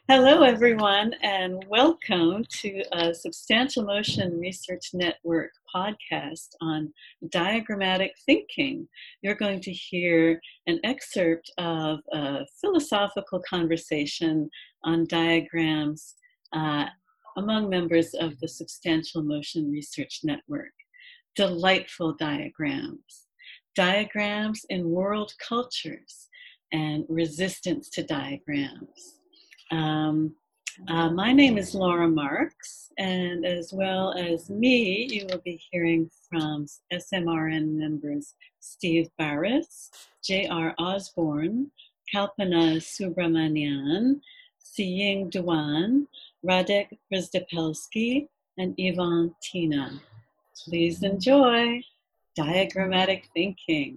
Hello, everyone, and welcome to a Substantial Motion Research Network podcast on diagrammatic thinking. You're going to hear an excerpt of a philosophical conversation on diagrams among members of the Substantial Motion Research Network. Delightful diagrams, diagrams in world cultures, and resistance to diagrams. My name is Laura Marks, and as well as me, you will be hearing from SMRN members Steve Barris, J.R. Osborne, Kalpana Subramanian, Siying Duan, Radek Brzdepelsky, and Yvonne Tina. Please enjoy diagrammatic thinking.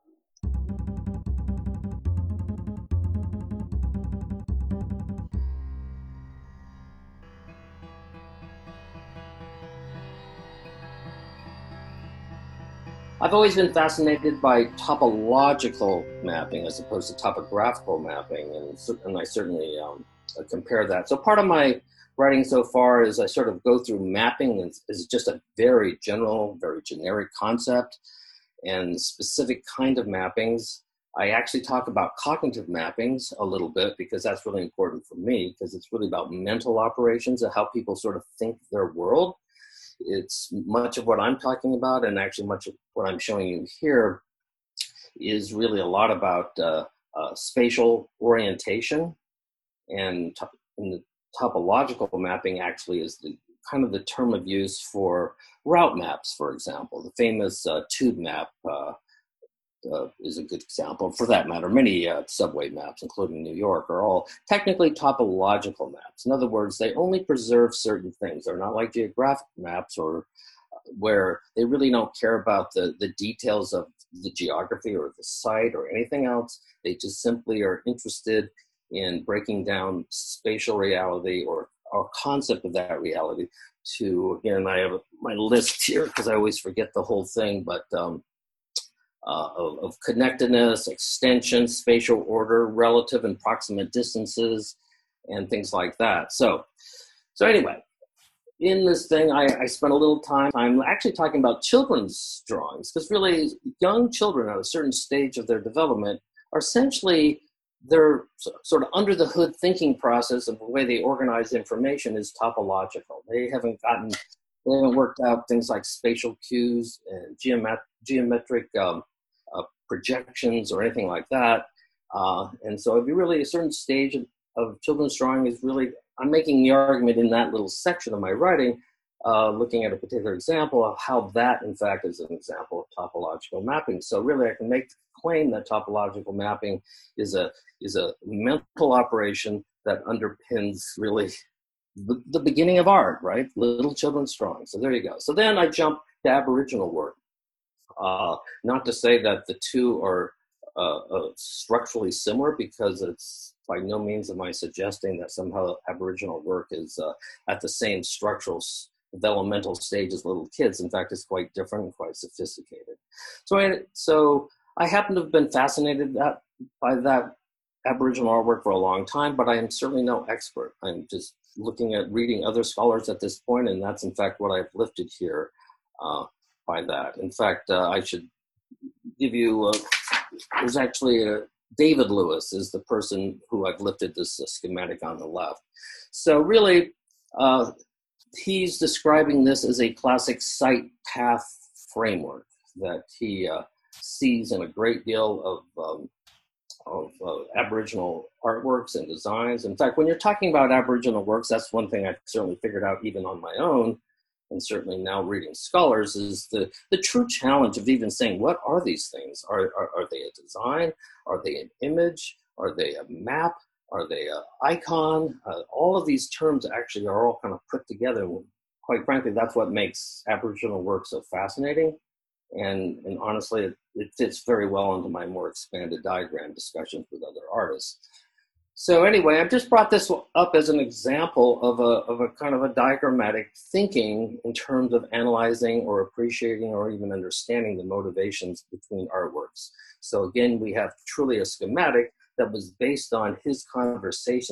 I've always been fascinated by topological mapping as opposed to topographical mapping, and I certainly compare that. So part of my writing so far is I sort of go through mapping as just a very general, very generic concept and specific kind of mappings. I actually talk about cognitive mappings a little bit because that's really important for me, because it's really about mental operations and how people sort of think their world. It's much of what I'm talking about, and actually much of what I'm showing you here is really a lot about spatial orientation, and the topological mapping actually is the kind of the term of use for route maps, for example. The famous tube map is a good example. For that matter, many subway maps, including New York, are all technically topological maps. In other words, they only preserve certain things. They're not like geographic maps or where they really don't care about the details of the geography or the site or anything else. They just simply are interested in breaking down spatial reality or concept of that reality to, again, I have my list here because I always forget the whole thing, but of connectedness, extension, spatial order, relative and proximate distances, and things like that. So anyway, in this thing, I spent a little time. I'm actually talking about children's drawings, because really young children at a certain stage of their development are essentially, their sort of under the hood thinking process of the way they organize information is topological. They haven't worked out things like spatial cues and geometric projections or anything like that. And so it'd be really a certain stage of children's drawing is really, I'm making the argument in that little section of my writing, looking at a particular example of how that, in fact, is an example of topological mapping. So really, I can make the claim that topological mapping is a mental operation that underpins really the beginning of art, right? Little children's drawing. So there you go. So then I jump to Aboriginal work. Not to say that the two are structurally similar, because it's by no means am I suggesting that somehow Aboriginal work is at the same structural developmental stage as little kids. In fact, it's quite different and quite sophisticated. So I happen to have been fascinated by that Aboriginal artwork for a long time, but I am certainly no expert. I'm just looking at reading other scholars at this point, and that's in fact what I've lifted here by that. In fact, I should give you, there's actually David Lewis is the person who I've lifted this schematic on the left. So really, he's describing this as a classic site path framework that he sees in a great deal of Aboriginal artworks and designs. In fact, when you're talking about Aboriginal works, that's one thing I've certainly figured out even on my own, and certainly now reading scholars, is the true challenge of even saying, what are these things? Are they a design? Are they an image? Are they a map? Are they an icon? All of these terms actually are all kind of put together. Quite frankly, that's what makes Aboriginal work so fascinating. And honestly, it fits very well into my more expanded diagram discussions with other artists. So anyway, I've just brought this up as an example of a kind of a diagrammatic thinking in terms of analyzing or appreciating or even understanding the motivations between artworks. So again, we have truly a schematic that was based on his conversations with a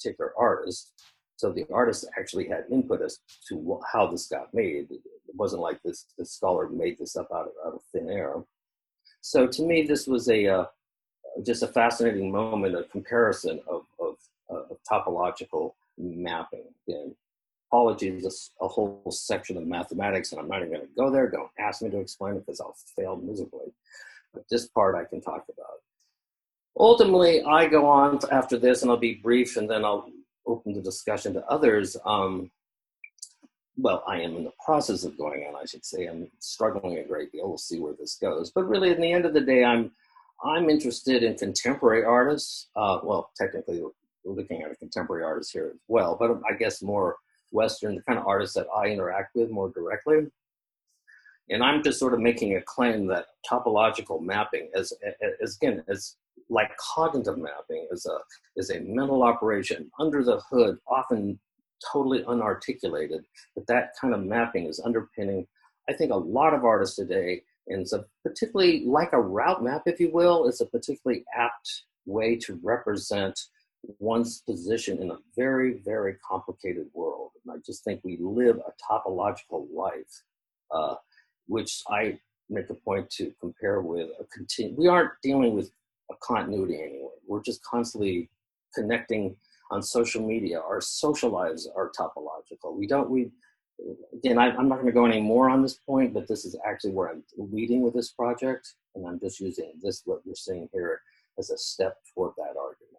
particular artist. So the artist actually had input as to how this got made. It wasn't like this scholar made this up out of thin air. So to me, this was just a fascinating moment of comparison of topological mapping. And topology is a whole section of mathematics, and I'm not even going to go there. Don't ask me to explain it because I'll fail miserably. But this part I can talk about. Ultimately, I go on after this, and I'll be brief, and then I'll open the discussion to others. Well, I am in the process of going on, I should say. I'm struggling a great deal. We'll see where this goes. But really, in the end of the day, I'm interested in contemporary artists. Well, technically, we're looking at a contemporary artist here as well, but I guess more Western, the kind of artists that I interact with more directly. And I'm just sort of making a claim that topological mapping, as like cognitive mapping, is a mental operation under the hood, often totally unarticulated, but that kind of mapping is underpinning, I think, a lot of artists today. And it's a particularly, like a route map, if you will, it's a particularly apt way to represent one's position in a very, very complicated world. And I just think we live a topological life, which I make a point to compare with we aren't dealing with a continuity anymore. We're just constantly connecting on social media. Our social lives are topological. Again, I'm not going to go any more on this point, but this is actually where I'm leading with this project. And I'm just using what you're seeing here as a step toward that argument.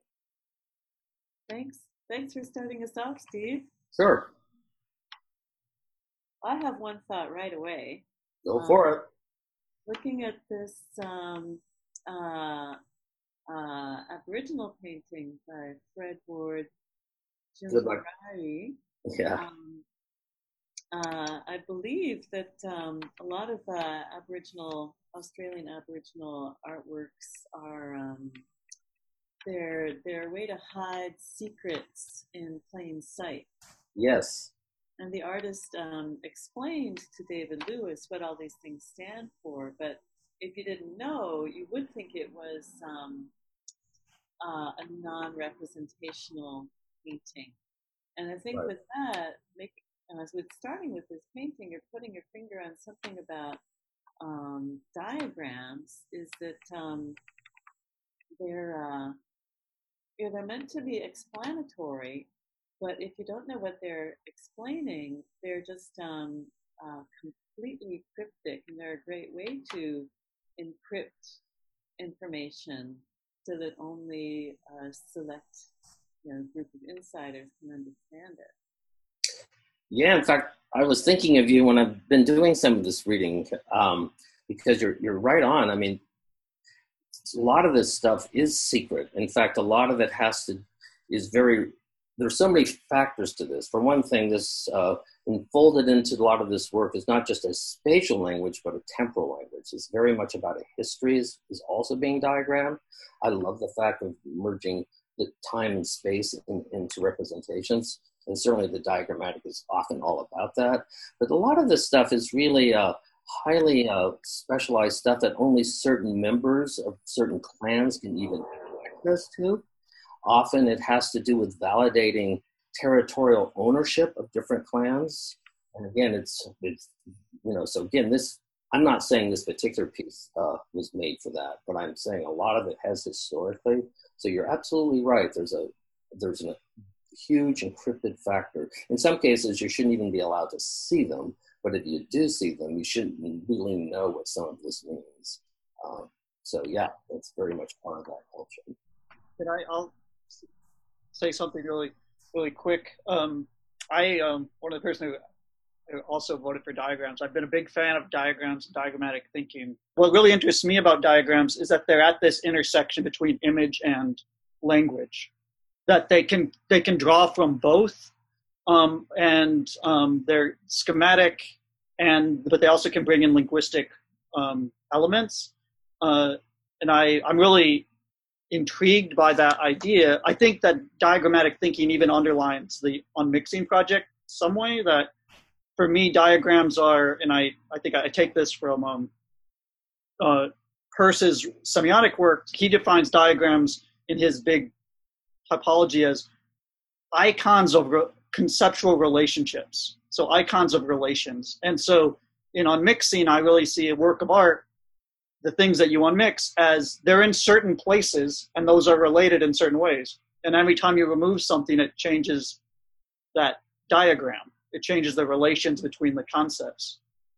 Thanks for starting us off, Steve. Sure. I have one thought right away. Go for it. Looking at this Aboriginal painting by Fred Ward Jumbarari. Yeah. I believe that a lot of Australian Aboriginal artworks are they're a way to hide secrets in plain sight. Yes. And the artist explained to David Lewis what all these things stand for, but if you didn't know, you would think it was a non-representational painting. And I think with that, starting with this painting, you're putting your finger on something about diagrams, is that they're meant to be explanatory, but if you don't know what they're explaining, they're just completely cryptic, and they're a great way to encrypt information so that only a select group of insiders can understand it. Yeah, in fact, I was thinking of you when I've been doing some of this reading, because you're right on. I mean, a lot of this stuff is secret. In fact, a lot of it there's so many factors to this. For one thing, this enfolded into a lot of this work is not just a spatial language, but a temporal language. It's very much about a history is also being diagrammed. I love the fact of merging the time and space into representations. And certainly the diagrammatic is often all about that. But a lot of this stuff is really highly specialized stuff that only certain members of certain clans can even have access to. Often it has to do with validating territorial ownership of different clans. And again, so again, I'm not saying this particular piece was made for that, but I'm saying a lot of it has historically. So you're absolutely right. There's a huge encrypted factor. In some cases, you shouldn't even be allowed to see them, but if you do see them, you shouldn't really know what some of this means. So yeah, it's very much part of that culture. I'll say something really, really quick. One of the person who also voted for diagrams. I've been a big fan of diagrams and diagrammatic thinking. What really interests me about diagrams is that they're at this intersection between image and language, that they can draw from both, and they're schematic, but they also can bring in linguistic elements. And I'm really intrigued by that idea. I think that diagrammatic thinking even underlines the Unmixing project some way, that for me diagrams are, and I think I take this from Peirce's semiotic work. He defines diagrams in his big typology as icons of conceptual relationships. So icons of relations. And so in unmixing, I really see a work of art, the things that you unmix, as they're in certain places and those are related in certain ways. And every time you remove something, it changes that diagram. It changes the relations between the concepts.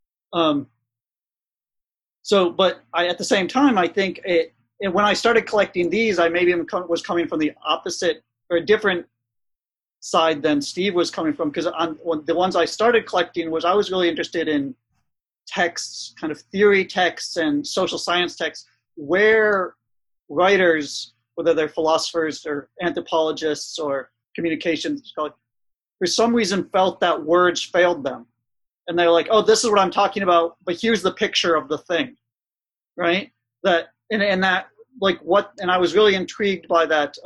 But at the same time, I think when I started collecting these, I maybe was coming from the opposite or a different side than Steve was coming from, because the ones I started collecting I was really interested in texts, kind of theory texts and social science texts, where writers, whether they're philosophers or anthropologists or communications scholars, for some reason felt that words failed them. And they're like, oh, this is what I'm talking about, but here's the picture of the thing, right? And I was really intrigued by that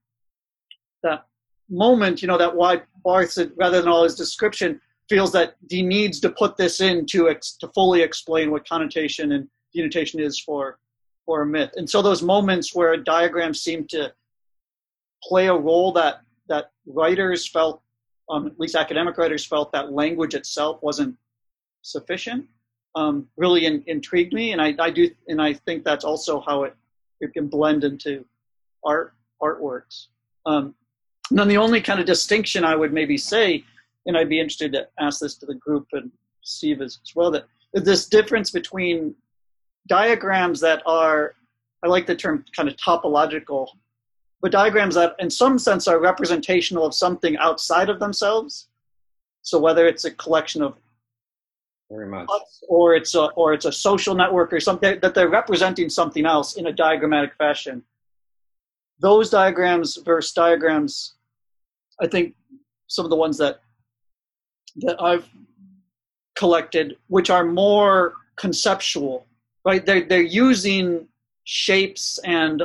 moment, that why Barthes, rather than all his description, feels that he needs to put this in to fully explain what connotation and denotation is for a myth. And so those moments where diagrams seem to play a role that writers felt, at least academic writers felt, that language itself wasn't sufficient, really intrigued me. And I think that's also how it can blend into artworks. And then the only kind of distinction I would maybe say, and I'd be interested to ask this to the group and Steve as well, that this difference between diagrams that are, I like the term kind of topological, but diagrams that in some sense are representational of something outside of themselves. So whether it's a collection of very much, or it's a social network or something, that they're representing something else in a diagrammatic fashion. Those diagrams versus diagrams, I think some of the ones that I've collected, which are more conceptual, right? They're using shapes and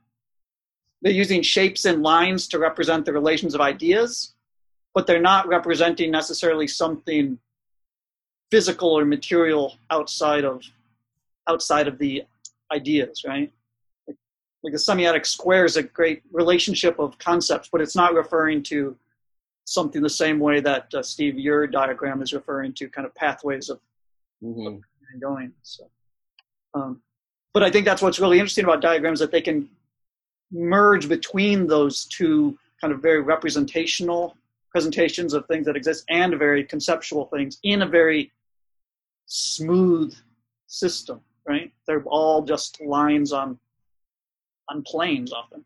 lines to represent the relations of ideas, but they're not representing necessarily something physical or material outside of the ideas, right? Like the semiotic square is a great relationship of concepts, but it's not referring to something the same way that Steve, your diagram is referring to, kind of pathways of going. So, but I think that's what's really interesting about diagrams, that they can merge between those two kind of very representational presentations of things that exist and very conceptual things in a very smooth system, right? They're all just lines on planes often.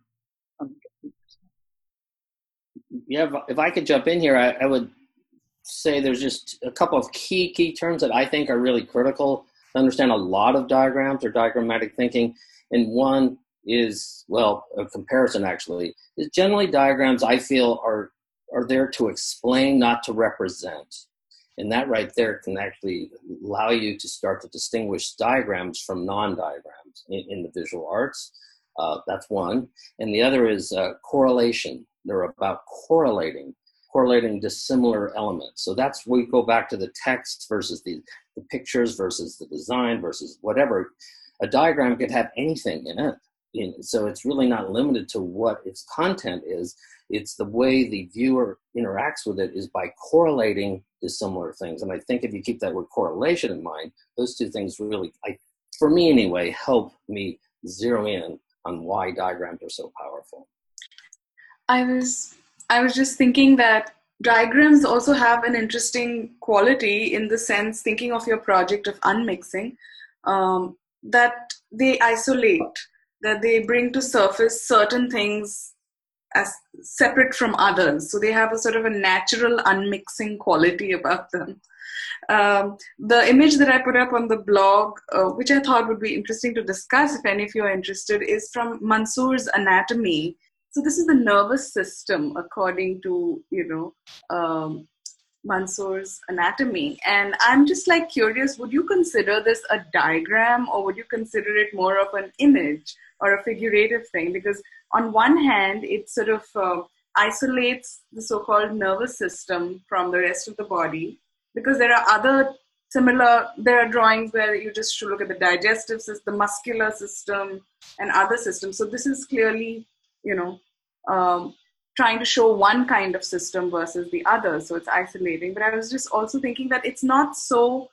Yeah, if I could jump in here, I would say there's just a couple of key terms that I think are really critical to understand a lot of diagrams or diagrammatic thinking. And one is, well, a comparison actually, is generally diagrams I feel are there to explain, not to represent. And that right there can actually allow you to start to distinguish diagrams from non-diagrams in the visual arts. That's one. And the other is correlation. They're about correlating dissimilar elements. So that's we go back to the text versus the pictures versus the design versus whatever. A diagram could have anything in it. So it's really not limited to what its content is. It's the way the viewer interacts with it is by correlating dissimilar things. And I think if you keep that word correlation in mind, those two things really, for me anyway, help me zero in on why diagrams are so powerful. I was just thinking that diagrams also have an interesting quality in the sense, thinking of your project of unmixing, that they isolate, that they bring to surface certain things as separate from others. So they have a sort of a natural unmixing quality about them. The image that I put up on the blog, which I thought would be interesting to discuss if any of you are interested, is from Mansour's Anatomy. So this is the nervous system according to, Mansour's Anatomy. And I'm just curious, would you consider this a diagram, or would you consider it more of an image or a figurative thing? Because on one hand, it sort of isolates the so-called nervous system from the rest of the body, because there are drawings where you just look at the digestive system, the muscular system, and other systems. So this is clearly, trying to show one kind of system versus the other, so it's isolating. But I was just also thinking that it's not so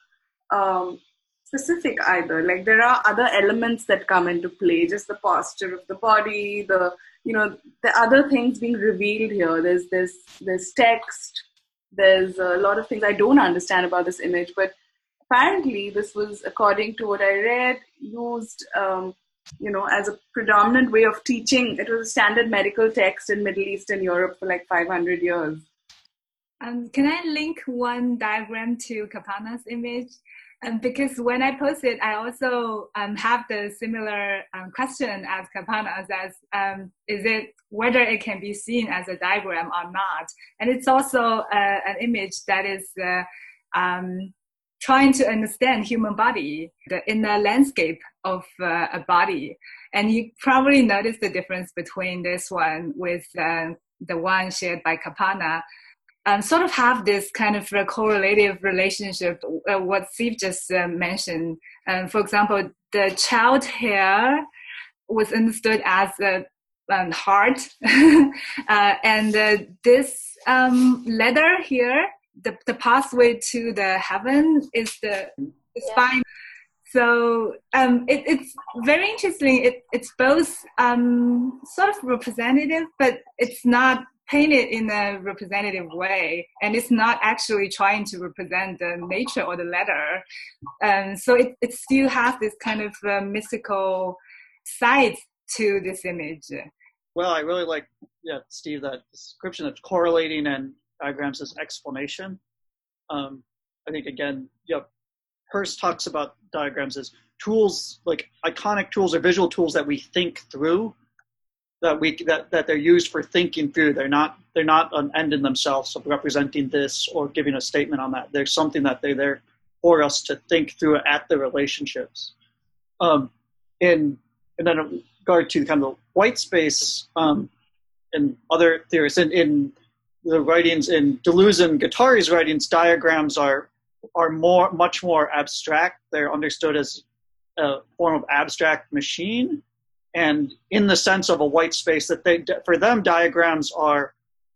specific either. Like there are other elements that come into play, just the posture of the body, the other things being revealed here. There's text, there's a lot of things I don't understand about this image, but apparently this was, according to what I read, used as a predominant way of teaching. It was a standard medical text in Middle East and Europe for like 500 years. Can I link one diagram to Kapana's image? Because when I post it, I also have the similar question as Kapana, as is it whether it can be seen as a diagram or not? And it's also an image that is trying to understand human body in the landscape of a body. And you probably notice the difference between this one with the one shared by Kapana. Sort of have this kind of a correlative relationship, what Steve just mentioned. For example, the child hair was understood as a heart, and this letter here, the pathway to the heaven is the spine. So it's very interesting. It's both sort of representative, but it's not painted in a representative way, and it's not actually trying to represent the nature or the letter. So it still has this kind of mystical side to this image. Well, I really like, Steve, that description of correlating and diagrams as explanation. I think, again, Hurst talks about diagrams as tools, like iconic tools or visual tools that we think through, that they're used for thinking through. They're not an end in themselves of representing this or giving a statement on that. There's something that they're there for us to think through at the relationships. And then in regard to kind of the white space and other theorists, in the writings in Deleuze and Guattari's writings, diagrams are much more abstract. They're understood as a form of abstract machine. And in the sense of a white space, that for them, diagrams are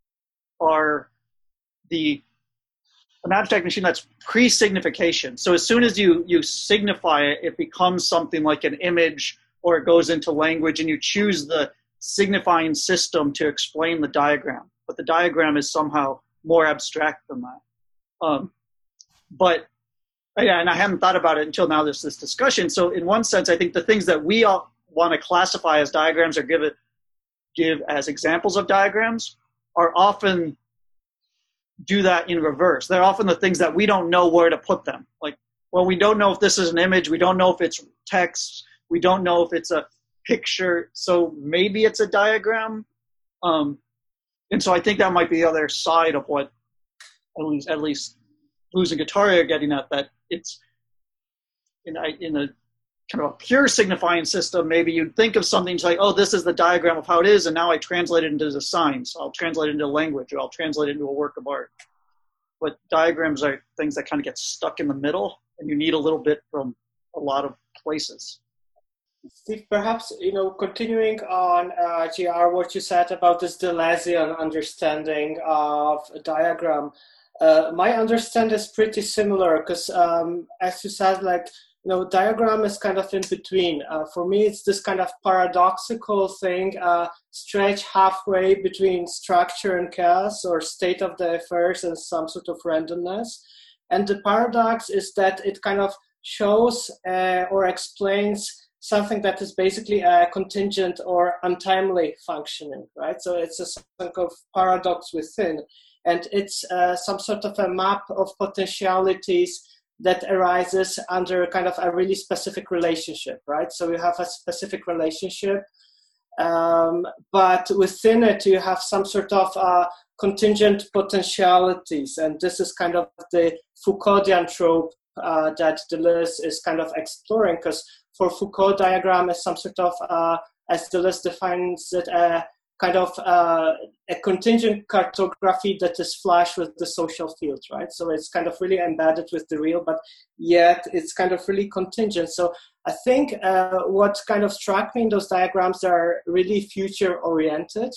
an abstract machine that's pre-signification. So as soon as you signify it, it becomes something like an image, or it goes into language, and you choose the signifying system to explain the diagram. But the diagram is somehow more abstract than that. And I hadn't thought about it until now. There's this discussion. So in one sense, I think the things that we all want to classify as diagrams or give as examples of diagrams are often do that in reverse. They're often the things that we don't know where to put them. Like, well, we don't know if this is an image. We don't know if it's text. We don't know if it's a picture. So maybe it's a diagram. And so I think that might be the other side of what at least Deleuze and Guattari are getting at, that it's in a kind of a pure signifying system. Maybe you'd think of something like, oh, this is the diagram of how it is, and now I translate it into a sign. So I'll translate it into language, or I'll translate it into a work of art. But diagrams are things that kind of get stuck in the middle, and you need a little bit from a lot of places. Steve, perhaps, continuing on, GR, what you said about this Deleuzian understanding of a diagram, my understanding is pretty similar, because as you said, diagram is kind of in between. For me, it's this kind of paradoxical thing, stretch halfway between structure and chaos, or state of the affairs and some sort of randomness. And the paradox is that it kind of shows or explains something that is basically a contingent or untimely functioning, right? So it's a sort of paradox within. And it's some sort of a map of potentialities that arises under kind of a really specific relationship, right? So you have a specific relationship, but within it you have some sort of contingent potentialities. And this is kind of the Foucauldian trope that Deleuze is kind of exploring, because for Foucault, diagram is some sort of, as Deleuze defines it, kind of a contingent cartography that is flush with the social field, right? So it's kind of really embedded with the real, but yet it's kind of really contingent. So I think what kind of struck me in those diagrams are really future-oriented.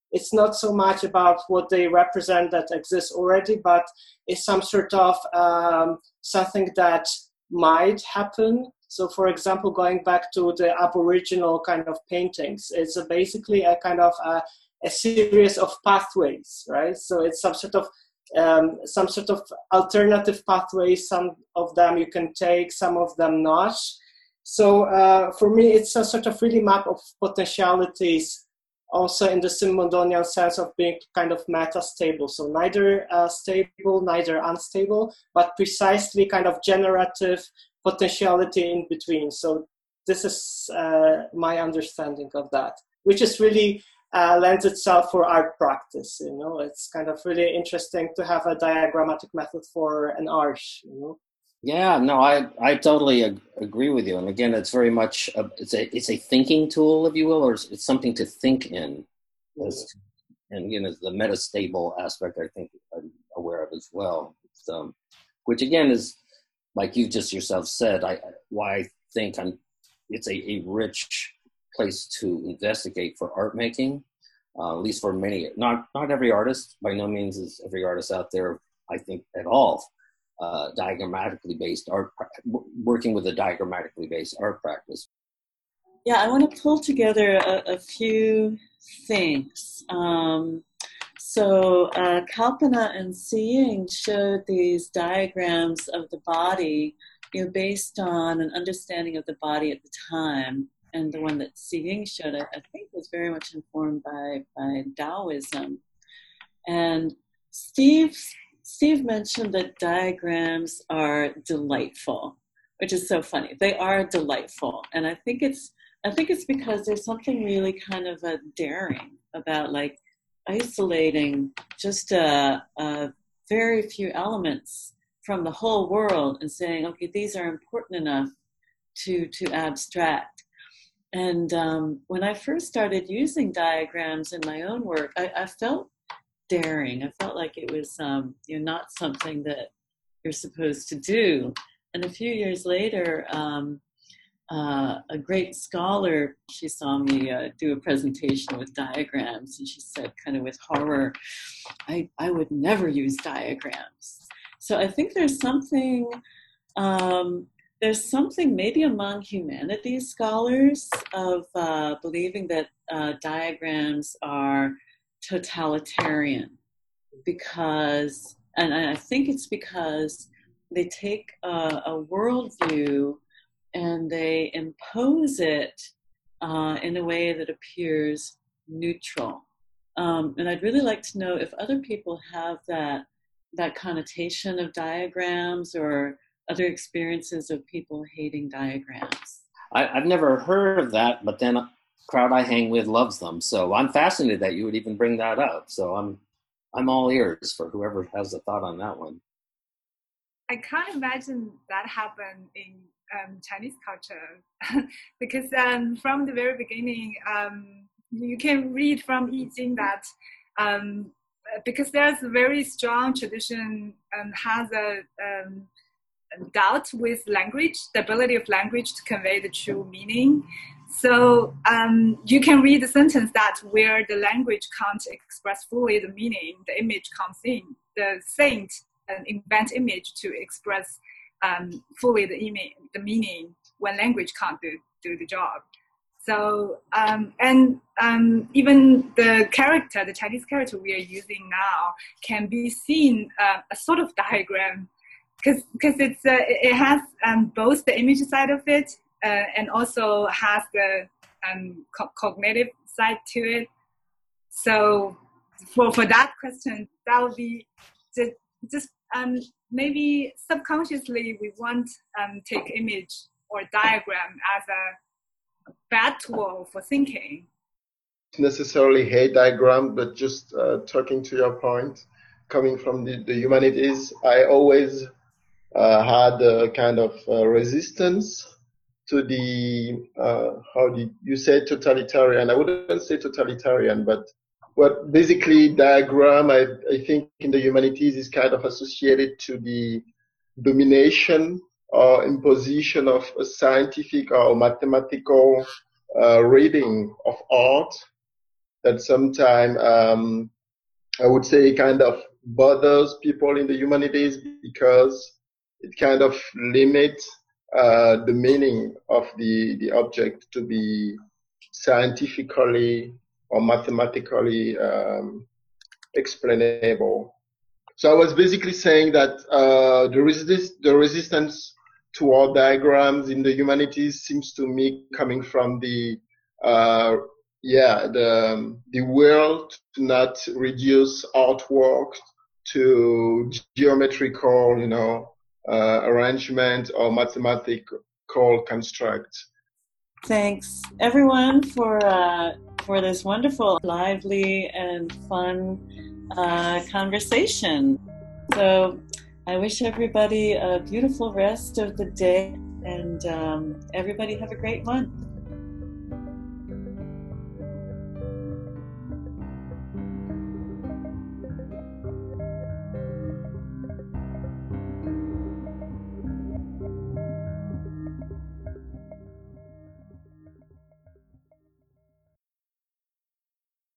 it's not so much about what they represent that exists already, but it's some sort of something that might happen. So, for example, going back to the Aboriginal kind of paintings, it's basically a kind of a series of pathways, right? So it's some sort of alternative pathways. Some of them you can take, some of them not. So for me, it's a sort of really map of potentialities, also in the Simondonian sense of being kind of metastable. So neither stable, neither unstable, but precisely kind of generative potentiality in between. So this is my understanding of that, which is really lends itself for art practice. It's kind of really interesting to have a diagrammatic method for an arch. Yeah, no, I totally agree with you. And again, it's very much it's a thinking tool, if you will, or it's something to think in. And the metastable aspect, I think I'm aware of as well. Which again is, like you just yourself said, why I think it's a rich place to investigate for art making, at least for many. Not every artist, by no means is every artist out there, I think, at all. Diagrammatically based art, working with a diagrammatically based art practice. Yeah, I want to pull together a few things. So Kalpana and Seeing showed these diagrams of the body, based on an understanding of the body at the time. And the one that Seeing showed, I think, was very much informed by Taoism. And Steve mentioned that diagrams are delightful, which is so funny. They are delightful, and I think it's because there's something really kind of daring about like isolating just a very few elements from the whole world and saying, okay, these are important enough to abstract. And when I first started using diagrams in my own work, I felt daring. I felt like it was not something that you're supposed to do. And a few years later, a great scholar, she saw me do a presentation with diagrams, and she said, kind of with horror, I would never use diagrams. So I think there's something maybe among humanities scholars of believing that diagrams are totalitarian, because, and I think it's because they take a worldview and they impose it in a way that appears neutral. And I'd really like to know if other people have that connotation of diagrams or other experiences of people hating diagrams. I've never heard of that, but then crowd I hang with loves them. So I'm fascinated that you would even bring that up. So I'm all ears for whoever has a thought on that one. I can't imagine that happen in Chinese culture because from the very beginning, you can read from I Ching that because there's a very strong tradition and has a doubt with language, the ability of language to convey the true meaning. So you can read the sentence that where the language can't express fully the meaning, the image comes in. The saint invent image to express fully the meaning when language can't do the job. So even the character, the Chinese character we are using now, can be seen a sort of diagram because it has both the image side of it and also has the cognitive side to it. So for that question, that would be just maybe subconsciously we want take image or diagram as a bad tool for thinking. Necessarily hate diagram, but just talking to your point, coming from the humanities, I always had a kind of resistance to the, how did you say totalitarian? I wouldn't say totalitarian, but what basically diagram, I think in the humanities is kind of associated to the domination or imposition of a scientific or mathematical reading of art. that sometimes I would say kind of bothers people in the humanities because it kind of limits the meaning of the object to be scientifically or mathematically explainable. So I was basically saying that the resistance to all diagrams in the humanities seems to me coming from the will to not reduce artwork to geometrical, arrangement or mathematical construct. Thanks everyone for this wonderful, lively, and fun conversation. So I wish everybody a beautiful rest of the day, and everybody have a great one.